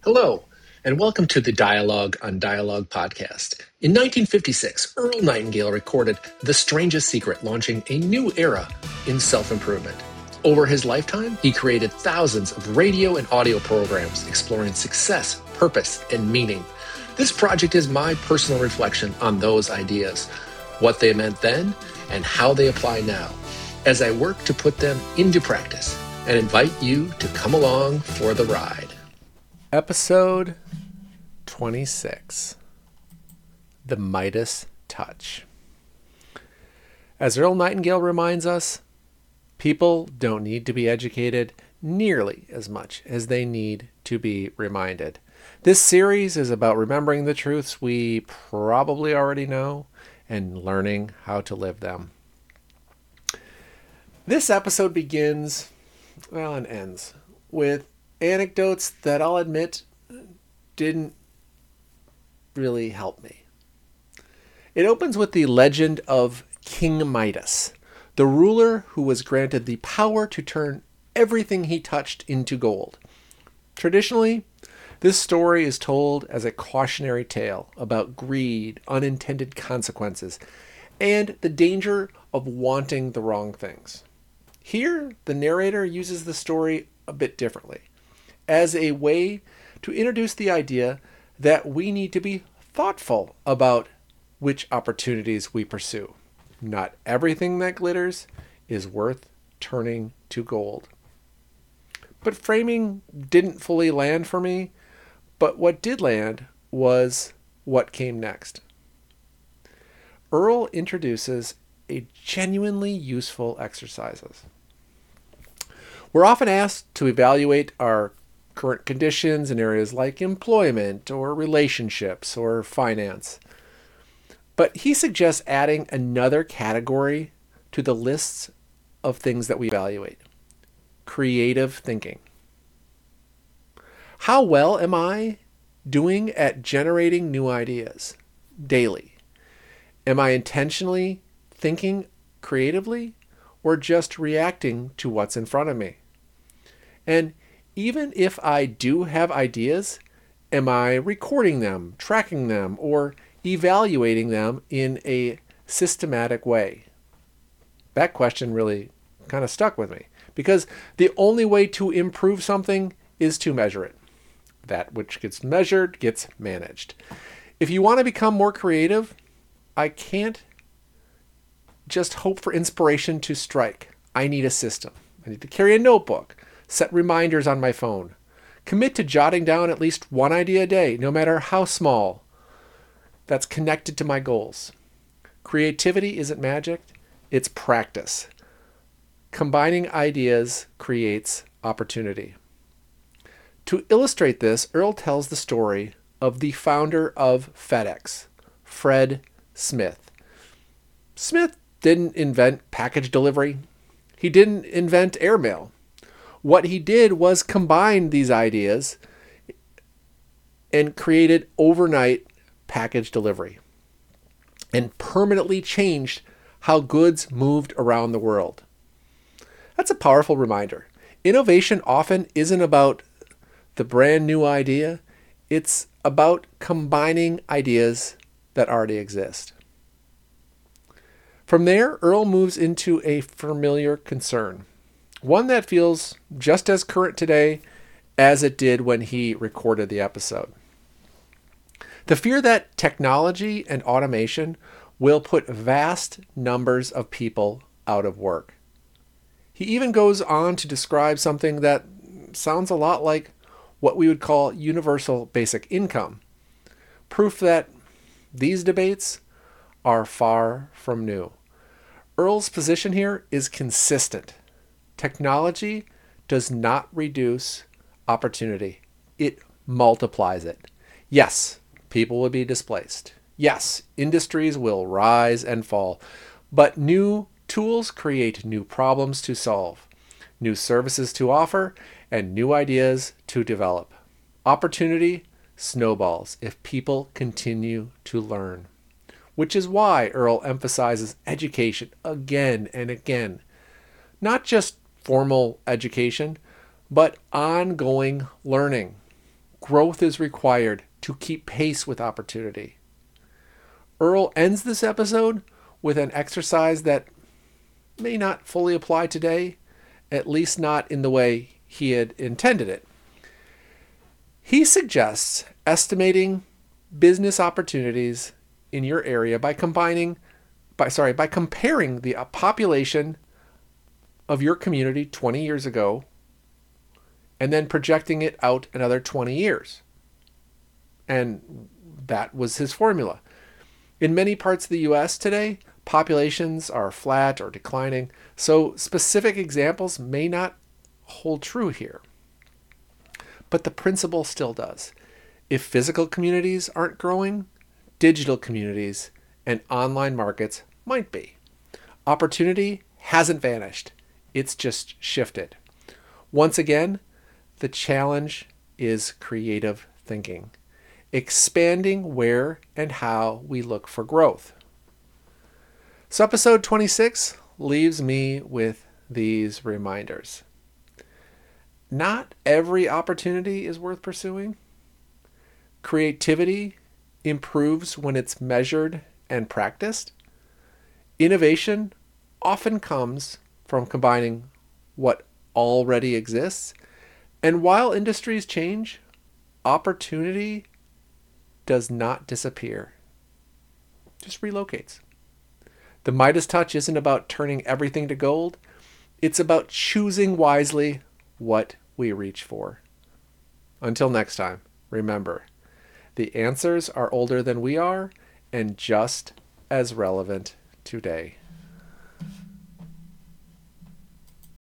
Hello, and welcome to the Dialogue on Dialogue podcast. In 1956, Earl Nightingale recorded The Strangest Secret, launching a new era in self-improvement. Over his lifetime, he created thousands of radio and audio programs exploring success, purpose, and meaning. This project is my personal reflection on those ideas, what they meant then, and how they apply now, as I work to put them into practice, and invite you to come along for the ride. Episode 26, The Midas Touch. As Earl Nightingale reminds us, people don't need to be educated nearly as much as they need to be reminded. This series is about remembering the truths we probably already know and learning how to live them. This episode begins, and ends with anecdotes that I'll admit didn't really help me. It opens with the legend of King Midas, the ruler who was granted the power to turn everything he touched into gold. Traditionally, this story is told as a cautionary tale about greed, unintended consequences, and the danger of wanting the wrong things. Here, the narrator uses the story a bit differently, as a way to introduce the idea that we need to be thoughtful about which opportunities we pursue. Not everything that glitters is worth turning to gold. But framing didn't fully land for me, but what did land was what came next. Earl introduces a genuinely useful exercises. We're often asked to evaluate our current conditions in areas like employment or relationships or finance. But he suggests adding another category to the lists of things that we evaluate: creative thinking. How well am I doing at generating new ideas daily? Am I intentionally thinking creatively or just reacting to what's in front of me? And even if I do have ideas, am I recording them, tracking them, or evaluating them in a systematic way? That question really kind of stuck with me, because the only way to improve something is to measure it. That which gets measured gets managed. If you want to become more creative, I can't just hope for inspiration to strike. I need a system. I need to carry a notebook, set reminders on my phone, commit to jotting down at least one idea a day, no matter how small, that's connected to my goals. Creativity isn't magic, it's practice. Combining ideas creates opportunity. To illustrate this, Earl tells the story of the founder of FedEx, Fred Smith. Smith didn't invent package delivery. He didn't invent airmail. What he did was combine these ideas and created overnight package delivery and permanently changed how goods moved around the world. That's a powerful reminder. Innovation often isn't about the brand new idea. It's about combining ideas that already exist. From there, Earl moves into a familiar concern, one that feels just as current today as it did when he recorded the episode. The fear that technology and automation will put vast numbers of people out of work. He even goes on to describe something that sounds a lot like what we would call universal basic income, proof that these debates are far from new. Earl's position here is consistent. Technology does not reduce opportunity. It multiplies it. Yes, people will be displaced. Yes, industries will rise and fall. But new tools create new problems to solve, new services to offer, and new ideas to develop. Opportunity snowballs if people continue to learn. Which is why Earl emphasizes education again and again. Not just formal education, but ongoing learning. Growth is required to keep pace with opportunity. Earl ends this episode with an exercise that may not fully apply today, at least not in the way he had intended it. He suggests estimating business opportunities in your area by comparing the population of your community 20 years ago and then projecting it out another 20 years. And that was his formula. In many parts of the US today, populations are flat or declining, so specific examples may not hold true here. But the principle still does. If physical communities aren't growing, digital communities and online markets might be. Opportunity hasn't vanished. It's just shifted. Once again, the challenge is creative thinking, expanding where and how we look for growth. So episode 26 leaves me with these reminders. Not every opportunity is worth pursuing. Creativity improves when it's measured and practiced. Innovation often comes from combining what already exists. And while industries change, opportunity does not disappear. It just relocates. The Midas touch isn't about turning everything to gold. It's about choosing wisely what we reach for. Until next time, remember, the answers are older than we are and just as relevant today.